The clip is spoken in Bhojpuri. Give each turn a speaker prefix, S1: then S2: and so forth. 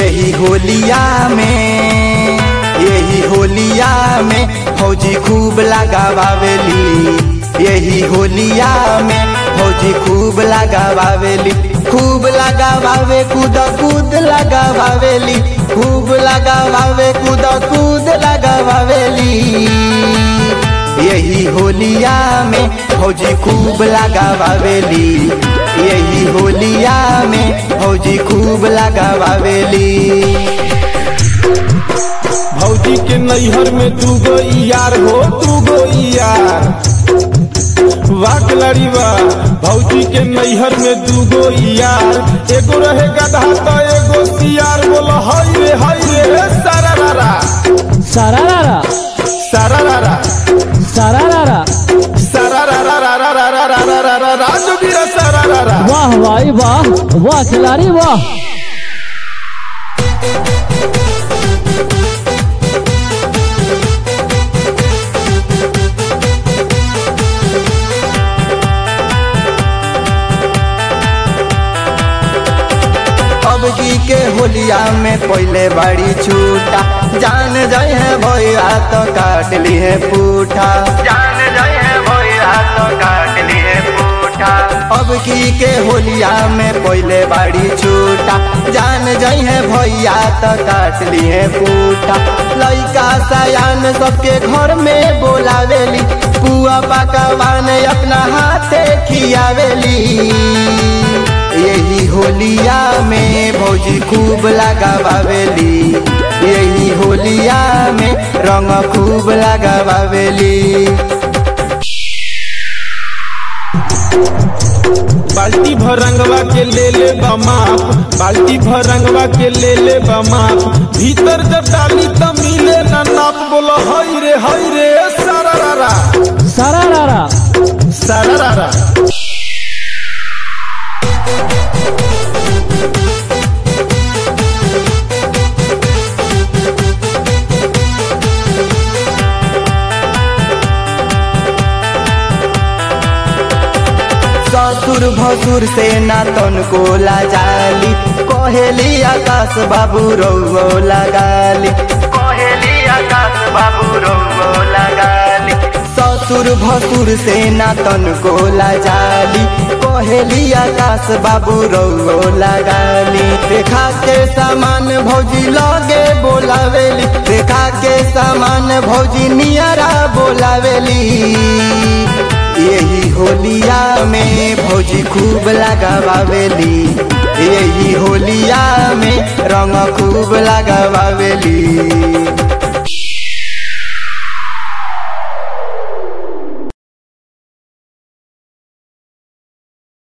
S1: यही होलिया में फौजी खूब लगावेली। यही होलिया में फौजी खूब लगावेली। खूब लगावे कूद कूद लगावेली। खूब लगावे कूद कूद लगावेली। यही होलिया में फौजी खूब लगावेली। यही होलिया में फौजी खूब लगावेली।
S2: भौजी के नैहर में दूगो यार हो, दूगो यार वाह लड़ी वाह। भौजी के नैहर में दूगो यार, एगो रहे गधा तो एगो सियार। बोलो हाय रे सारा रारा
S3: सारा रारा
S2: सारा रारा
S3: सारा रारा
S2: सारा रारा रारा रारा रारा रारा राजवीर सारा रारा।
S3: वाह भाई वाह, वाह खिलाड़ी वाह।
S1: अबकी के होलिया में पहले बड़ी छूटा। जान जाए है भैया तो काट ली है पूठा। जान जाए है भैया तो काट ली है पूठा। अबकी के होलिया में पहले बड़ी छूटा। जान जाए है भैया तो काट ली है पूठा। लइका सयान सबके घर में बोलावेली। पुआ पकवान अपना हाथे खियावेली। यही होलिया में भौजी खूब लगावेली। यही होलिया में रंग खूब लगावेली।
S2: बाल्टी भर रंगवा के ले बमाप। बाल्टी भर रंगवा के ले बमाप। भीतर जब डाली तो मिले न नाप। बोलो हाय रे सारा रारा
S3: सारा रारा
S2: सारा रारा।
S1: ससुर भसुर से ना तन को लाजाली। कोहेली आकाश बाबू रौगो लगाली। कोहेली आकाश बाबू रौगो लगाली। ससुर भसुर से ना तन को लाजाली। कोहेली आकाश बाबू रौगो लगाली। देखा के सामान भौजी लगे बोलावेली। देखा के सामान भौजी नियरा बोलावेली। यही होलिया में भौजी खूब लगावेली। यही होलिया में रंग खूब लगावेली।